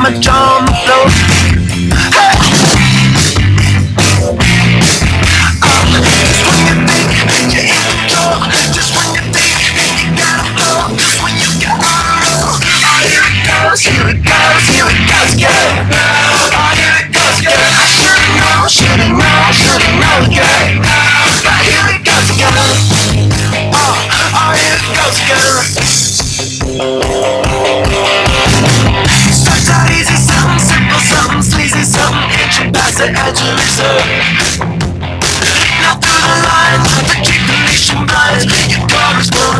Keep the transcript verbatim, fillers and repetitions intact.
my jaw on the floor. Hey! Uh, just when you think you're in control, just when you think you gotta flow, just when you got on a roll. Oh, here it goes, here it goes, here it goes again. Oh, here it goes again. I should've known, should've known, should've known again. But here it goes again. Oh, oh, here it goes again. Starts out easy, something simple, something sleazy, something inch past the edge of reserve.